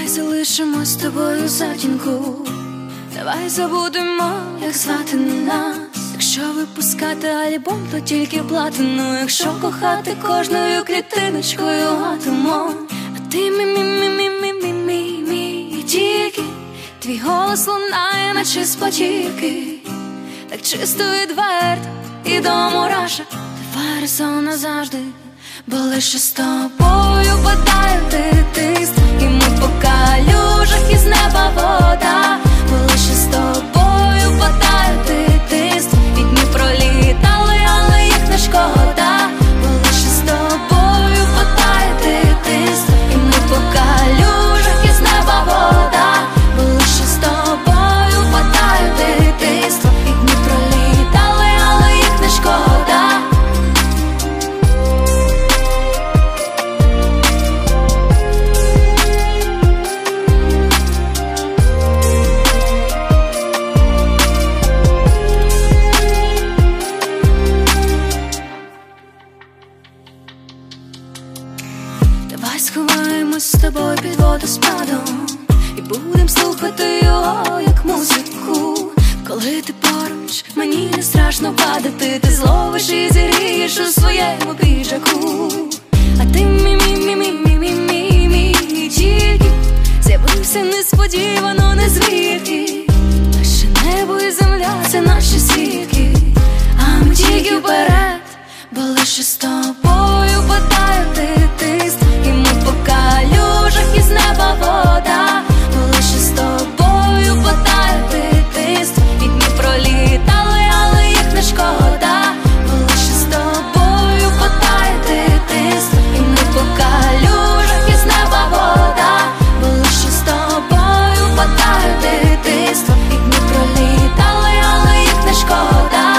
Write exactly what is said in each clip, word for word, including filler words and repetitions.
Давай залишимо з тобою затінку, давай забудемо, як звати нас. Якщо випускати альбом, то тільки платину. Якщо кохати кожною клітиночкою атомом. А ти мі-мі-мі-мі-мі-мі-мі. І тільки твій голос лунає, наче з платівки. Так чисто відверто і до мурашок. Давай разом назавжди, бо лише з тобою падає дитинство. І ми по калюжах із неба вода. Бо лише з тобою падає дитинство. І дні пролітали, але їх не шкода. Бо лише з тобою падає дитинство. І ми по калюжах із неба вода. Бо лише з тобою падає дитинство. І дні пролітали, але їх не шкода. Давай сховаємось з тобою під водоспадом і будем слухати його, як музику. Коли ти поруч, мені не страшно падати. Ти зловиш і зірієш у своєму піджаку. А ти мі-мі-мі-мі-мі-мі-мі. І тільки з'явився несподівано, не звідки. Лише небо і земля — це наші свідки. А ми тільки вперед, бо лише з тобою падає дитинство. І ми по калюжах із неба вода. Бо лише з тобою падає дитинство. І дні пролітали, але їх не шкода. Бо лише з тобою падає дитинство. І ми по калюжах із неба вода. Бо лише з тобою падає дитинство. І дні пролітали, але їх не шкода.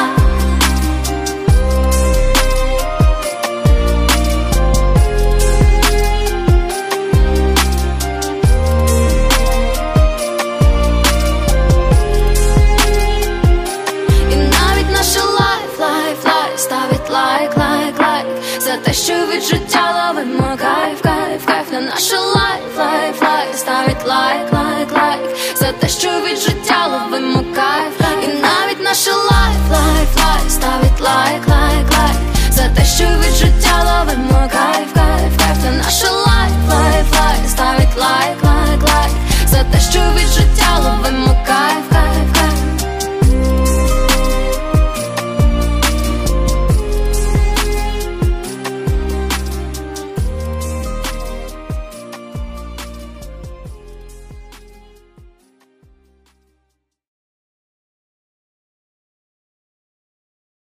За те, що від життя ловимо кайф, кайф, кайф. На нашу лайф, лайф, лайф ставить лайк, лайк, лайк. За те, що від життя ловимо кайф, кайф. І навіть наша лайф, лайф, лайф ставить лайк, лайк, лайк. За те, що від життя ловимо кайф, кайф, кайф. На нашу лайф, лайф, лайф ставить лайк.